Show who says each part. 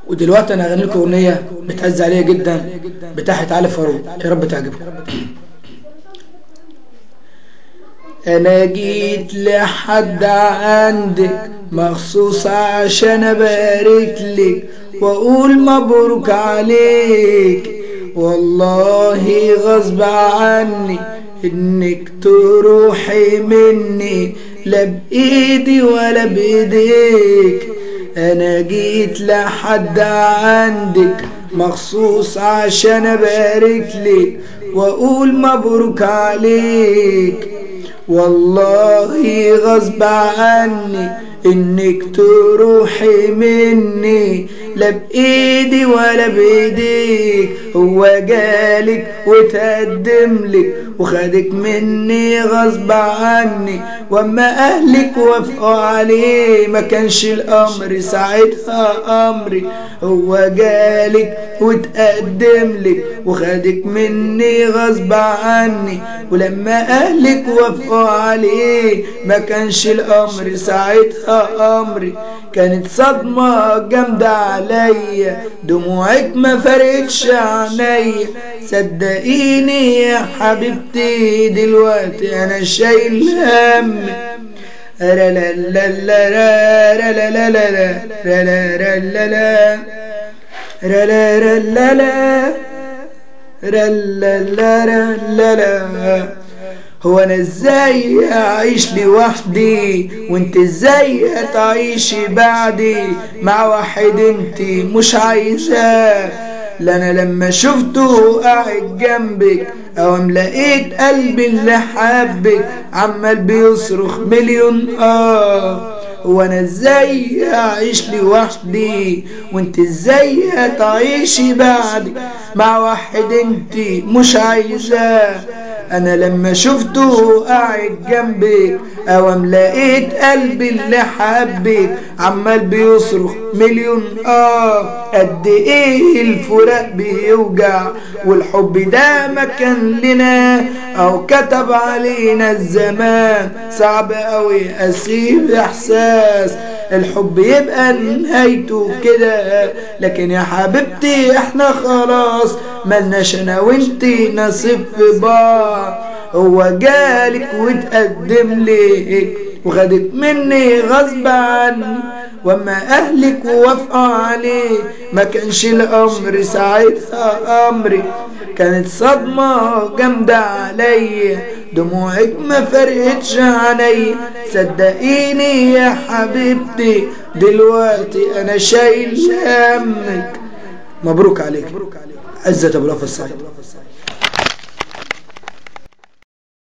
Speaker 1: ودلوقتي انا هغني لكم اغنيه بتعز عليا جدا بتاعت علي فاروق، يا رب تعجبكم. انا جيت لحد عندك مخصوص عشان ابارك لك واقول مبروك عليك، والله غصب عني انك تروحي مني، لا بايدي ولا بايديك. انا جيت لحد عندك مخصوص عشان ابارك لك واقول مبروك عليك، والله غصب عني انك تروحي مني، لا بايدي ولا بايديك. هو جالك وتقدملك وخدك مني غصب عني، واما اهلك وافقوا عليه ما كانش الامر ساعتها امري. هو جالك وتقدملك وخدك مني غصب عني، ولما اهلك وافقوا عليه ما كانش الامر ساعتها امري. كانت صدمة جامدة عليا، دموعك ما فرقتش عينيا، صدقيني يا حبيبتي دلوقتي انا شايل هم. لا لا لا لا لا لا لا لا لا لا لا لا لا. هو انا ازاي اعيش لوحدي وانت ازاي هتعيشي بعدي مع واحد انت مش عايزاه؟ لا انا لما شفته قاعد جنبك اوام لقيت قلبي اللي حبك عمال بيصرخ مليون وانا ازاي اعيش لوحدي وانت ازاي هتعيشي بعدي مع واحد انت مش عايزاه؟ انا لما شفته قاعد جنبك اوام لقيت قلبي اللي حبك عمال بيصرخ مليون قد ايه الفراق بيوجع والحب ده ما كان لنا او كتب علينا الزمان، صعب قوي اسيب احساس الحب يبقى نهايته كده. لكن يا حبيبتي احنا خلاص ملناش انا وانتي نصيب في بعض. هو جالك وتقدم لك وخدك مني غصب عني، واما اهلك وافقوا عليه ما كانش الامر ساعتها امري. كانت صدمة جامدة عليا، دموعك ما فرقتش عينيا، صدقيني يا حبيبتي دلوقتي انا شايل همك. مبروك عليك عزت ابو الوفا السعيد.